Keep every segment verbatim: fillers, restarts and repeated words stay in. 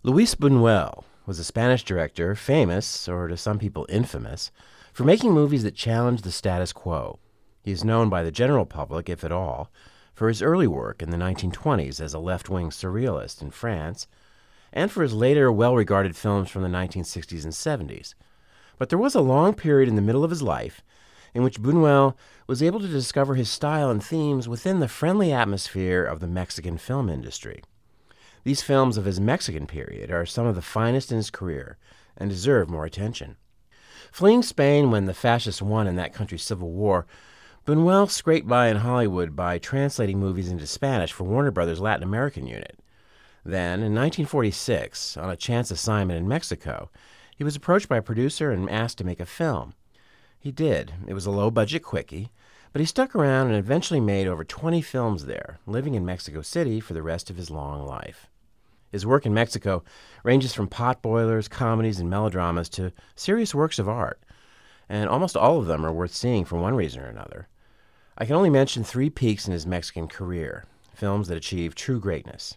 Luis Buñuel was a Spanish director famous, or to some people infamous, for making movies that challenged the status quo. He is known by the general public, if at all, for his early work in the nineteen twenties as a left-wing surrealist in France, and for his later well-regarded films from the nineteen sixties and seventies. But there was a long period in the middle of his life in which Buñuel was able to discover his style and themes within the friendly atmosphere of the Mexican film industry. These films of his Mexican period are some of the finest in his career and deserve more attention. Fleeing Spain when the fascists won in that country's civil war, Buñuel scraped by in Hollywood by translating movies into Spanish for Warner Brothers' Latin American unit. Then, in nineteen forty-six, on a chance assignment in Mexico, he was approached by a producer and asked to make a film. He did. It was a low-budget quickie, but he stuck around and eventually made over twenty films there, living in Mexico City for the rest of his long life. His work in Mexico ranges from potboilers, comedies, and melodramas to serious works of art, and almost all of them are worth seeing for one reason or another. I can only mention three peaks in his Mexican career, films that achieved true greatness.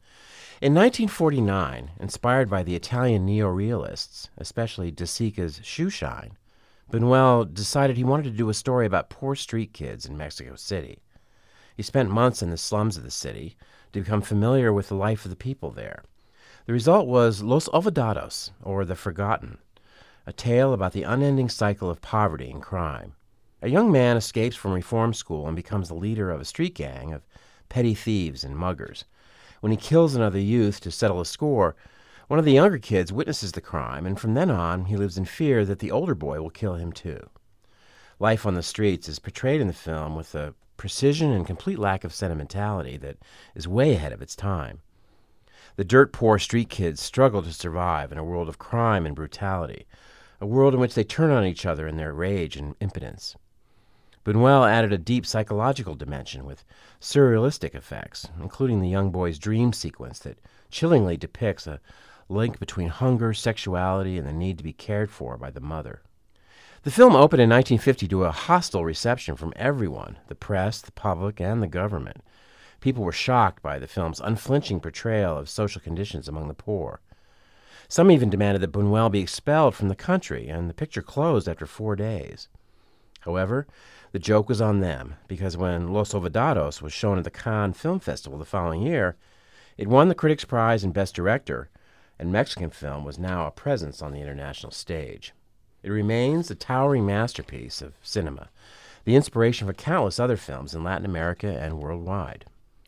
In nineteen forty-nine, inspired by the Italian neorealists, especially De Sica's Shoeshine, Buñuel decided he wanted to do a story about poor street kids in Mexico City. He spent months in the slums of the city to become familiar with the life of the people there. The result was Los Olvidados, or The Forgotten, a tale about the unending cycle of poverty and crime. A young man escapes from reform school and becomes the leader of a street gang of petty thieves and muggers. When he kills another youth to settle a score, one of the younger kids witnesses the crime, and from then on, he lives in fear that the older boy will kill him too. Life on the streets is portrayed in the film with a precision and complete lack of sentimentality that is way ahead of its time. The dirt-poor street kids struggle to survive in a world of crime and brutality, a world in which they turn on each other in their rage and impotence. Buñuel added a deep psychological dimension with surrealistic effects, including the young boy's dream sequence that chillingly depicts a link between hunger, sexuality, and the need to be cared for by the mother. The film opened in nineteen fifty to a hostile reception from everyone, the press, the public, and the government. People were shocked by the film's unflinching portrayal of social conditions among the poor. Some even demanded that Buñuel be expelled from the country, and the picture closed after four days. However, the joke was on them, because when Los Olvidados was shown at the Cannes Film Festival the following year, it won the Critics' Prize in Best Director, and Mexican film was now a presence on the international stage. It remains a towering masterpiece of cinema, the inspiration for countless other films in Latin America and worldwide.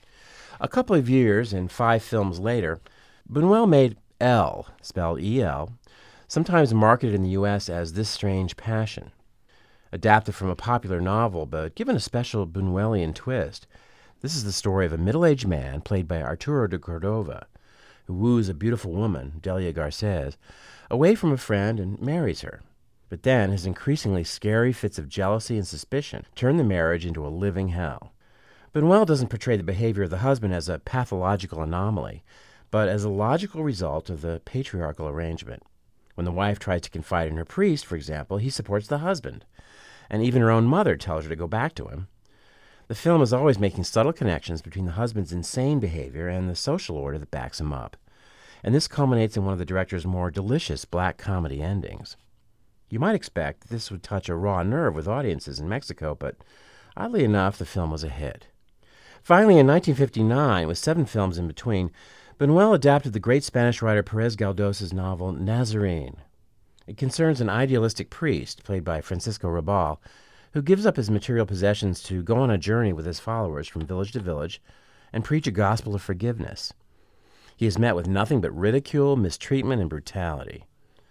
A couple of years and five films later, Buñuel made Elle, spelled E L, sometimes marketed in the U S as This Strange Passion. Adapted from a popular novel, but given a special Buñuelian twist, this is the story of a middle-aged man played by Arturo de Cordova, who woos a beautiful woman, Delia Garces, away from a friend and marries her. But then his increasingly scary fits of jealousy and suspicion turn the marriage into a living hell. Buñuel doesn't portray the behavior of the husband as a pathological anomaly, but as a logical result of the patriarchal arrangement. When the wife tries to confide in her priest, for example, he supports the husband, and even her own mother tells her to go back to him. The film is always making subtle connections between the husband's insane behavior and the social order that backs him up, and this culminates in one of the director's more delicious black comedy endings. You might expect that this would touch a raw nerve with audiences in Mexico, but oddly enough, the film was a hit. Finally, in nineteen fifty-nine, with seven films in between, Buñuel adapted the great Spanish writer Pérez Galdós' novel Nazarene. It concerns an idealistic priest, played by Francisco Rabal, who gives up his material possessions to go on a journey with his followers from village to village and preach a gospel of forgiveness. He is met with nothing but ridicule, mistreatment, and brutality.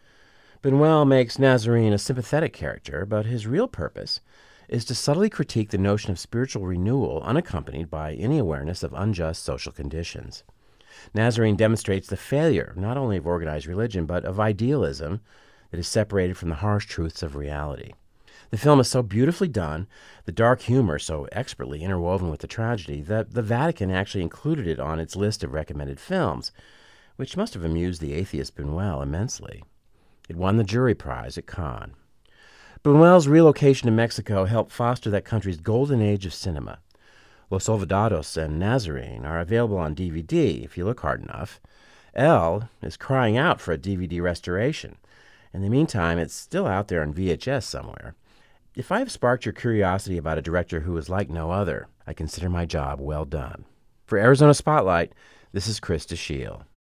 Buñuel makes Nazarene a sympathetic character, but his real purpose is to subtly critique the notion of spiritual renewal unaccompanied by any awareness of unjust social conditions. Nazarene demonstrates the failure not only of organized religion, but of idealism that is separated from the harsh truths of reality. The film is so beautifully done, the dark humor so expertly interwoven with the tragedy, that the Vatican actually included it on its list of recommended films, which must have amused the atheist Buñuel immensely. It won the jury prize at Cannes. Buñuel's relocation to Mexico helped foster that country's golden age of cinema. Los Olvidados and Nazarene are available on D V D if you look hard enough, Elle is crying out for a D V D restoration. In the meantime, it's still out there on V H S somewhere. If I have sparked your curiosity about a director who is like no other, I consider my job well done. For Arizona Spotlight, this is Chris DeShiel.